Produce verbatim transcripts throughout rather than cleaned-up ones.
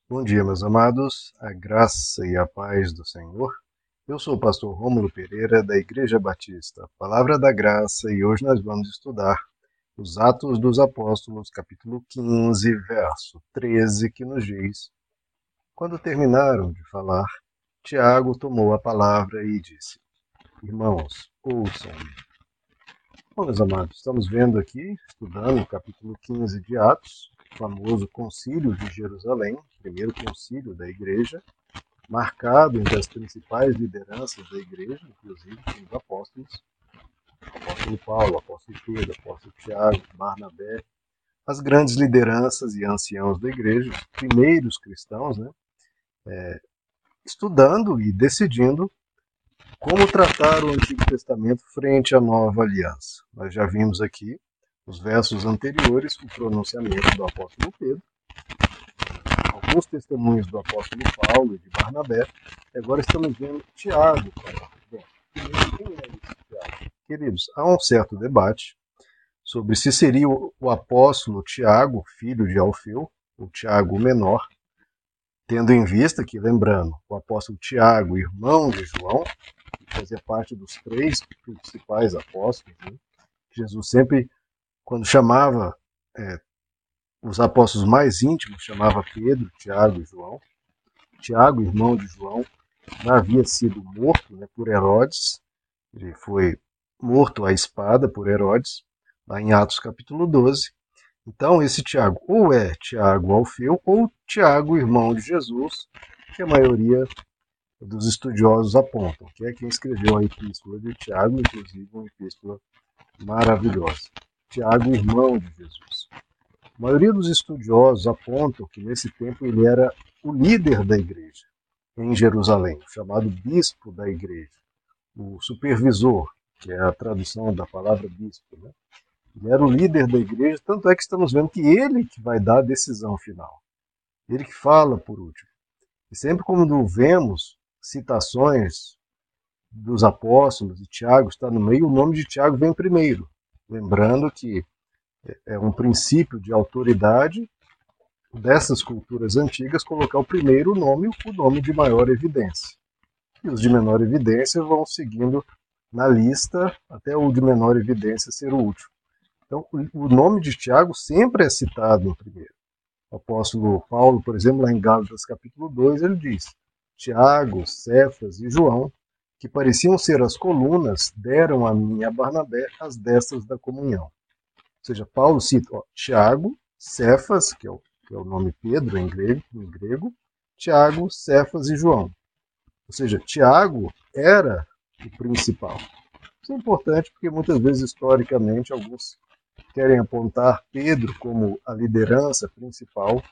Bom dia, meus amados, a graça e a paz do Senhor. Eu sou o pastor Rômulo Pereira, da Igreja Batista, Palavra da Graça, e hoje nós vamos estudar os Atos dos Apóstolos, capítulo quinze, verso treze, que nos diz: Quando terminaram de falar, Tiago tomou a palavra e disse: Irmãos, ouçam-me. Bom, meus amados, estamos vendo aqui, estudando o capítulo quinze de Atos, o famoso Concílio de Jerusalém, primeiro concílio da Igreja, marcado entre as principais lideranças da igreja, inclusive os apóstolos, o apóstolo Paulo, o apóstolo Pedro, o apóstolo Tiago, Barnabé, as grandes lideranças e anciãos da igreja, os primeiros cristãos, né, estudando e decidindo como tratar o Antigo Testamento frente à Nova Aliança. Nós já vimos aqui, nos versos anteriores, o pronunciamento do apóstolo Pedro, alguns testemunhos do apóstolo Paulo e de Barnabé, e agora estamos vendo Tiago falar. Bom, primeiro, quem é esse Tiago? Queridos, há um certo debate sobre se seria o, o apóstolo Tiago, filho de Alfeu, o Tiago menor, tendo em vista que, lembrando, o apóstolo Tiago, irmão de João, que fazia parte dos três principais apóstolos, né? Jesus sempre, quando chamava é, os apóstolos mais íntimos, chamava Pedro, Tiago e João. Tiago, irmão de João, já havia sido morto, né, por Herodes. Ele foi morto à espada por Herodes, lá em Atos capítulo doze. Então, esse Tiago ou é Tiago Alfeu ou Tiago, irmão de Jesus, que a maioria dos estudiosos apontam, que é quem escreveu a epístola de Tiago, inclusive uma epístola maravilhosa. Tiago, irmão de Jesus. A maioria dos estudiosos apontam que nesse tempo ele era o líder da igreja em Jerusalém, chamado bispo da igreja, o supervisor, que é a tradução da palavra bispo, né? Ele era o líder da igreja, tanto é que estamos vendo que ele que vai dar a decisão final. Ele que fala por último. E sempre quando vemos citações dos apóstolos, e Tiago está no meio, o nome de Tiago vem primeiro. Lembrando que é um princípio de autoridade dessas culturas antigas colocar o primeiro nome, o nome de maior evidência. E os de menor evidência vão seguindo na lista até o de menor evidência ser o último. Então, o nome de Tiago sempre é citado em primeiro. O apóstolo Paulo, por exemplo, lá em Gálatas capítulo dois, ele diz: Tiago, Cefas e João, que pareciam ser as colunas, deram a mim e a Barnabé as destas da comunhão. Ou seja, Paulo cita ó, Tiago, Cefas, que é, o, que é o nome Pedro em grego, em grego, Tiago, Cefas e João. Ou seja, Tiago era o principal. Isso é importante porque muitas vezes, historicamente, alguns querem apontar Pedro como a liderança principal,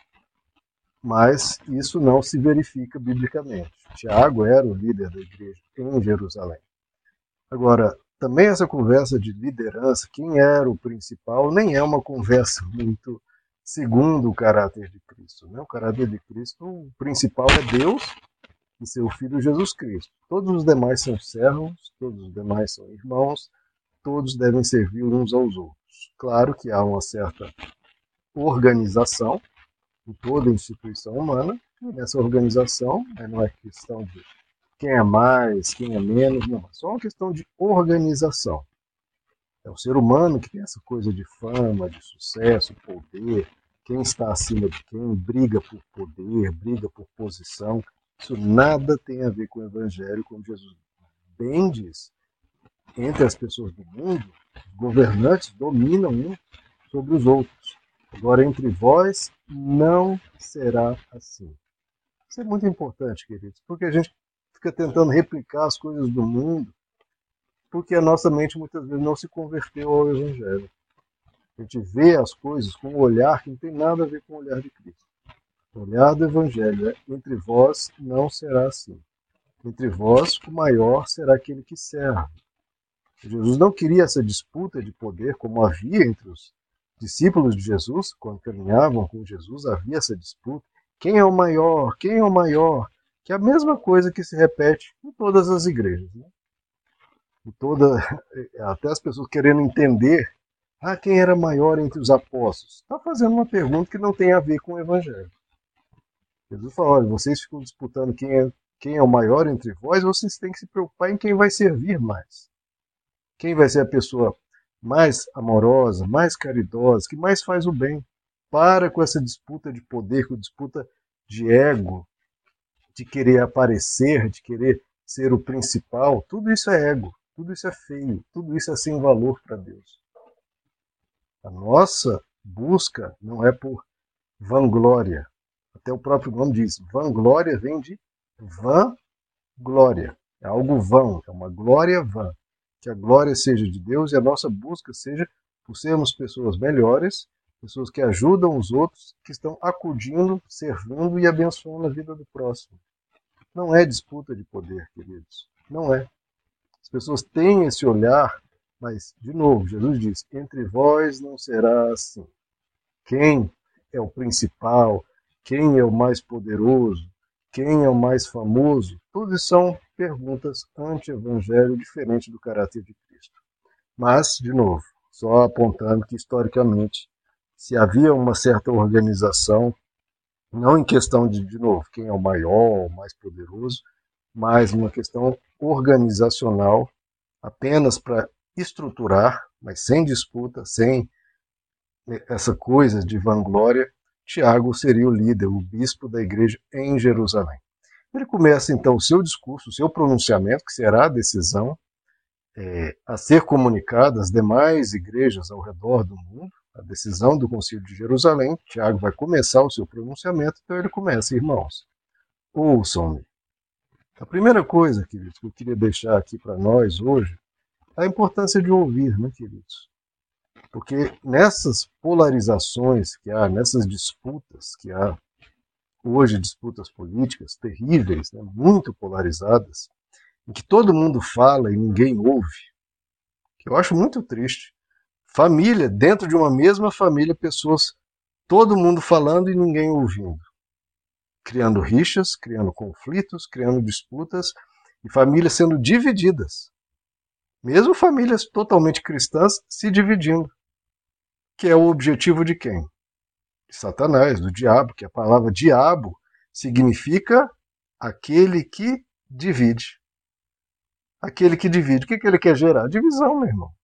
mas isso não se verifica biblicamente. Tiago era o líder da igreja em Jerusalém. Agora, também essa conversa de liderança, quem era o principal, nem é uma conversa muito segundo o caráter de Cristo. Né? O caráter de Cristo, o principal é Deus e seu Filho Jesus Cristo. Todos os demais são servos, todos os demais são irmãos, todos devem servir uns aos outros. Claro que há uma certa organização em toda instituição humana, e nessa organização não é questão de quem é mais, quem é menos, não, é só uma questão de organização. É o ser humano que tem essa coisa de fama, de sucesso, poder, quem está acima de quem, briga por poder, briga por posição. Isso nada tem a ver com o Evangelho, como Jesus bem diz. Entre as pessoas do mundo, os governantes dominam uns sobre os outros. Agora, entre vós, não será assim. Isso é muito importante, queridos, porque a gente fica tentando replicar as coisas do mundo, porque a nossa mente muitas vezes não se converteu ao Evangelho. A gente vê as coisas com um olhar que não tem nada a ver com o olhar de Cristo. O olhar do Evangelho é: entre vós não será assim. Entre vós, o maior será aquele que serve. Jesus não queria essa disputa de poder como havia entre os discípulos de Jesus, quando caminhavam com Jesus, havia essa disputa. Quem é o maior? Quem é o maior? Que é a mesma coisa que se repete em todas as igrejas. Né? Em toda, até as pessoas querendo entender ah, quem era maior entre os apóstolos. Está fazendo uma pergunta que não tem a ver com o Evangelho. Jesus fala, olha, vocês ficam disputando quem é, quem é o maior entre vós, vocês têm que se preocupar em quem vai servir mais. Quem vai ser a pessoa mais amorosa, mais caridosa, que mais faz o bem. Para com essa disputa de poder, com disputa de ego, de querer aparecer, de querer ser o principal. Tudo isso é ego, tudo isso é feio, tudo isso é sem valor para Deus. A nossa busca não é por vanglória. Até o próprio nome diz, vanglória vem de vã glória. É algo vão, é uma glória vã. Que a glória seja de Deus e a nossa busca seja por sermos pessoas melhores, pessoas que ajudam os outros, que estão acudindo, servindo e abençoando a vida do próximo. Não é disputa de poder, queridos. Não é. As pessoas têm esse olhar, mas, de novo, Jesus diz, entre vós não será assim. Quem é o principal? Quem é o mais poderoso? Quem é o mais famoso? Tudo são perguntas anti-evangelho, diferente do caráter de Cristo. Mas, de novo, só apontando que, historicamente, se havia uma certa organização, não em questão de, de novo, quem é o maior, o mais poderoso, mas uma questão organizacional, apenas para estruturar, mas sem disputa, sem essa coisa de vanglória, Tiago seria o líder, o bispo da igreja em Jerusalém. Ele começa então o seu discurso, o seu pronunciamento, que será a decisão é, a ser comunicada às demais igrejas ao redor do mundo, a decisão do Concílio de Jerusalém. Tiago vai começar o seu pronunciamento, então ele começa, irmãos, ouçam-me. A primeira coisa, queridos, que eu queria deixar aqui para nós hoje, é a importância de ouvir, né, queridos? Porque nessas polarizações que há, nessas disputas que há, hoje disputas políticas terríveis, né, muito polarizadas, em que todo mundo fala e ninguém ouve, que eu acho muito triste. Família, dentro de uma mesma família, pessoas, todo mundo falando e ninguém ouvindo. Criando rixas, criando conflitos, criando disputas, e famílias sendo divididas. Mesmo famílias totalmente cristãs se dividindo. Que é o objetivo de quem? De Satanás, do diabo, que a palavra diabo significa aquele que divide. Aquele que divide. O que, que ele quer gerar? Divisão, meu irmão.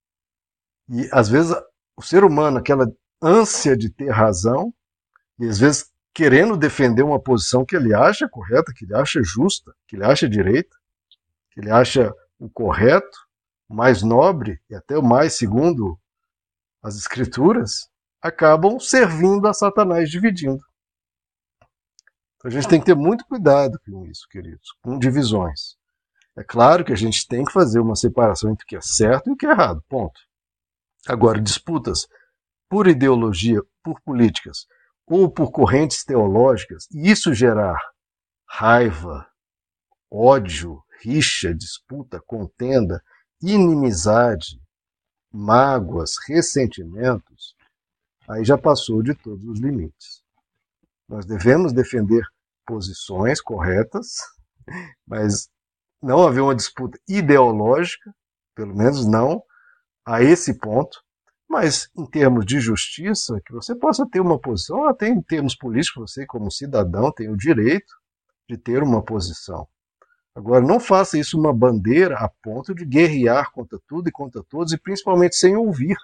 E às vezes o ser humano, aquela ânsia de ter razão, e às vezes querendo defender uma posição que ele acha correta, que ele acha justa, que ele acha direita, que ele acha o correto, o mais nobre e até o mais segundo as escrituras, acabam servindo a Satanás, dividindo. Então a gente tem que ter muito cuidado com isso, queridos, com divisões. É claro que a gente tem que fazer uma separação entre o que é certo e o que é errado, ponto. Agora, disputas por ideologia, por políticas ou por correntes teológicas, e isso gerar raiva, ódio, rixa, disputa, contenda, inimizade, mágoas, ressentimentos, aí já passou de todos os limites. Nós devemos defender posições corretas, mas não haver uma disputa ideológica, pelo menos não a esse ponto, mas em termos de justiça, que você possa ter uma posição, até em termos políticos, você como cidadão tem o direito de ter uma posição. Agora, não faça isso uma bandeira a ponto de guerrear contra tudo e contra todos, e principalmente sem ouvir.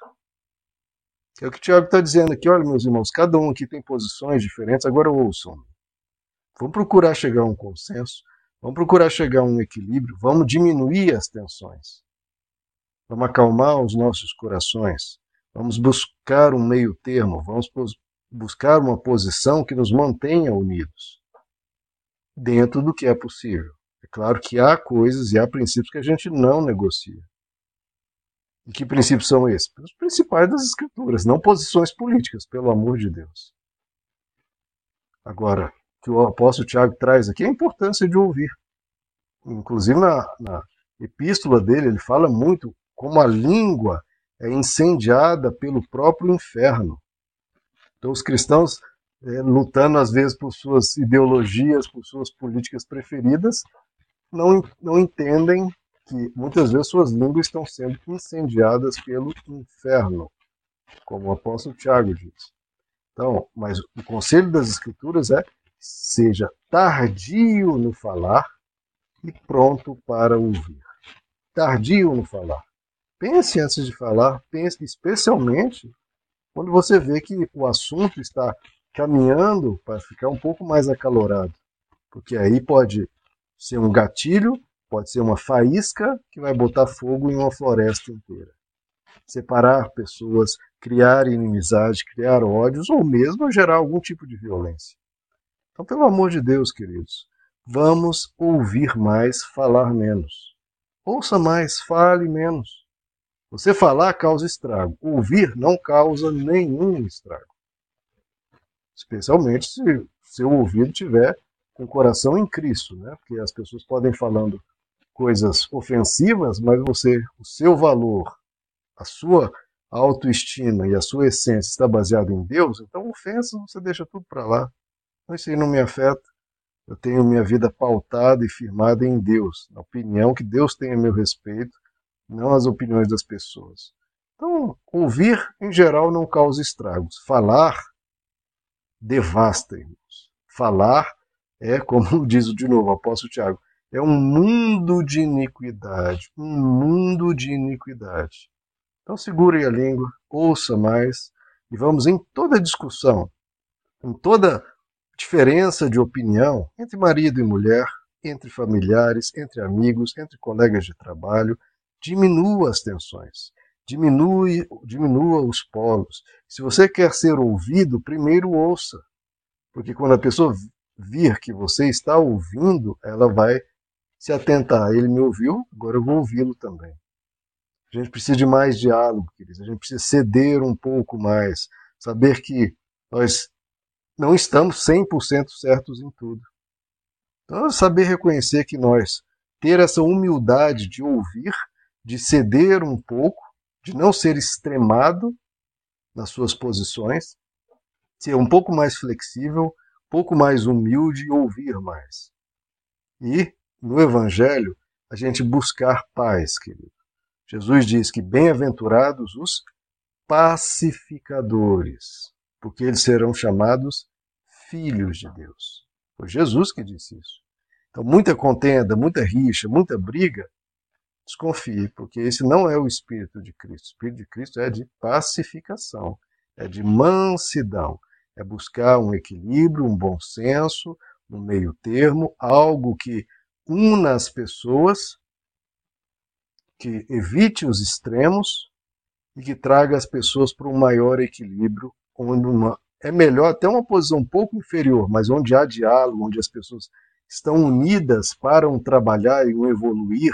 É o que o Tiago está dizendo aqui, olha, meus irmãos, cada um aqui tem posições diferentes, agora ouçam. Vamos procurar chegar a um consenso, vamos procurar chegar a um equilíbrio, vamos diminuir as tensões. Vamos acalmar os nossos corações, vamos buscar um meio termo, vamos buscar uma posição que nos mantenha unidos, dentro do que é possível. É claro que há coisas e há princípios que a gente não negocia. E que princípios são esses? Os principais das Escrituras, não posições políticas, pelo amor de Deus. Agora, o que o apóstolo Tiago traz aqui é a importância de ouvir. Inclusive, na, na epístola dele, ele fala muito como a língua é incendiada pelo próprio inferno. Então, os cristãos, é, lutando às vezes por suas ideologias, por suas políticas preferidas, não, não entendem que muitas vezes suas línguas estão sendo incendiadas pelo inferno, como o apóstolo Tiago diz. Então, mas o conselho das Escrituras é seja tardio no falar e pronto para ouvir. Tardio no falar. Pense antes de falar, pense especialmente quando você vê que o assunto está caminhando para ficar um pouco mais acalorado. Porque aí pode ser um gatilho, pode ser uma faísca que vai botar fogo em uma floresta inteira. Separar pessoas, criar inimizade, criar ódios ou mesmo gerar algum tipo de violência. Então, pelo amor de Deus, queridos, vamos ouvir mais, falar menos. Ouça mais, fale menos. Você falar causa estrago. Ouvir não causa nenhum estrago. Especialmente se seu ouvido tiver com o coração em Cristo, né? Porque as pessoas podem falando coisas ofensivas, mas você, o seu valor, a sua autoestima e a sua essência está baseada em Deus, então ofensas você deixa tudo para lá. Então, isso aí não me afeta. Eu tenho minha vida pautada e firmada em Deus, na opinião que Deus tem a meu respeito, não as opiniões das pessoas. Então, ouvir, em geral, não causa estragos. Falar devasta, irmãos. Falar é, como diz de novo o apóstolo Tiago, é um mundo de iniquidade, um mundo de iniquidade. Então segure a língua, ouça mais, e vamos em toda discussão, em toda diferença de opinião entre marido e mulher, entre familiares, entre amigos, entre colegas de trabalho, diminua as tensões, diminui, diminua os polos. Se você quer ser ouvido, primeiro ouça, porque quando a pessoa vir que você está ouvindo, ela vai se atentar. Ele me ouviu, agora eu vou ouvi-lo também. A gente precisa de mais diálogo, queridos. A gente precisa ceder um pouco mais, saber que nós não estamos cem por cento certos em tudo. Então, saber reconhecer que nós, ter essa humildade de ouvir, de ceder um pouco, de não ser extremado nas suas posições, ser um pouco mais flexível, um pouco mais humilde e ouvir mais. E, no Evangelho, a gente buscar paz, querido. Jesus diz que bem-aventurados os pacificadores, porque eles serão chamados filhos de Deus. Foi Jesus que disse isso. Então, muita contenda, muita rixa, muita briga, desconfie, porque esse não é o Espírito de Cristo. O Espírito de Cristo é de pacificação, é de mansidão, é buscar um equilíbrio, um bom senso, um meio termo, algo que una as pessoas, que evite os extremos e que traga as pessoas para um maior equilíbrio, onde uma, é melhor até uma posição um pouco inferior, mas onde há diálogo, onde as pessoas estão unidas para um trabalhar e um evoluir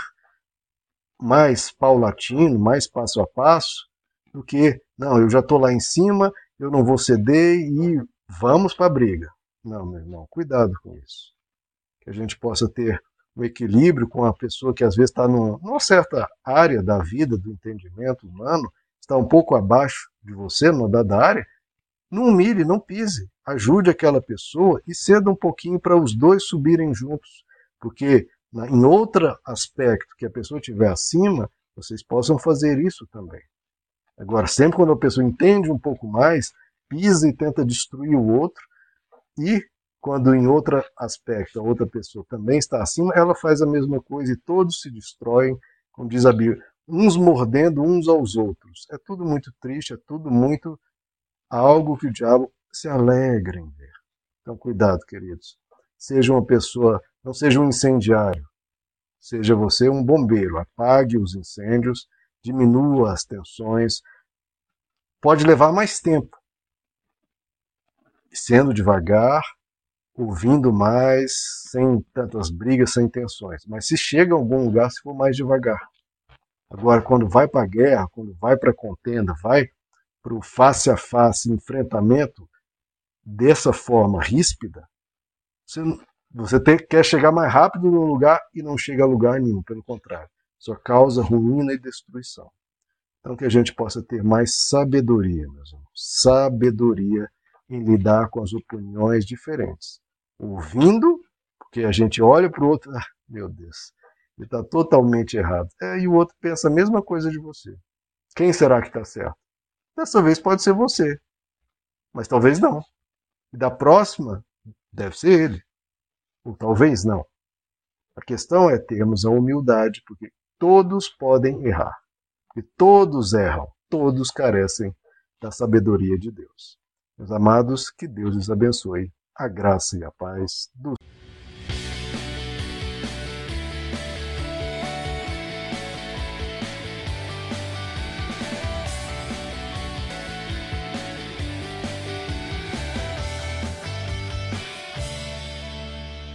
mais paulatino, mais passo a passo, do que, não, eu já estou lá em cima, eu não vou ceder e vamos para a briga. Não, meu irmão, cuidado com isso. Que a gente possa ter um equilíbrio com a pessoa que às vezes está numa certa área da vida, do entendimento humano, está um pouco abaixo de você, numa dada área, não humilhe, não pise, ajude aquela pessoa e ceda um pouquinho para os dois subirem juntos, porque em outro aspecto que a pessoa estiver acima, vocês possam fazer isso também. Agora, sempre quando a pessoa entende um pouco mais, pisa e tenta destruir o outro, e quando em outro aspecto a outra pessoa também está acima, ela faz a mesma coisa e todos se destroem, como diz a Bíblia, uns mordendo uns aos outros. É tudo muito triste, é tudo muito algo que o diabo se alegra em ver. Então, cuidado, queridos. Seja uma pessoa, não seja um incendiário. Seja você um bombeiro. Apague os incêndios, diminua as tensões. Pode levar mais tempo. Sendo devagar, ouvindo mais, sem tantas brigas, sem tensões. Mas se chega a algum lugar, se for mais devagar. Agora, quando vai para a guerra, quando vai para a contenda, vai para o face a face, enfrentamento, dessa forma ríspida, você, você tem, quer chegar mais rápido no lugar e não chega a lugar nenhum, pelo contrário. Só causa ruína e destruição. Então que a gente possa ter mais sabedoria, meus irmãos. Sabedoria em lidar com as opiniões diferentes. Ouvindo, porque a gente olha para o outro, ah, meu Deus, ele está totalmente errado. É, e o outro pensa a mesma coisa de você. Quem será que está certo? Dessa vez pode ser você, mas talvez não. E da próxima Deve ser ele, ou talvez não. A questão é termos a humildade, porque todos podem errar, e todos erram, todos carecem da sabedoria de Deus. Meus amados, que Deus lhes abençoe. A graça e a paz do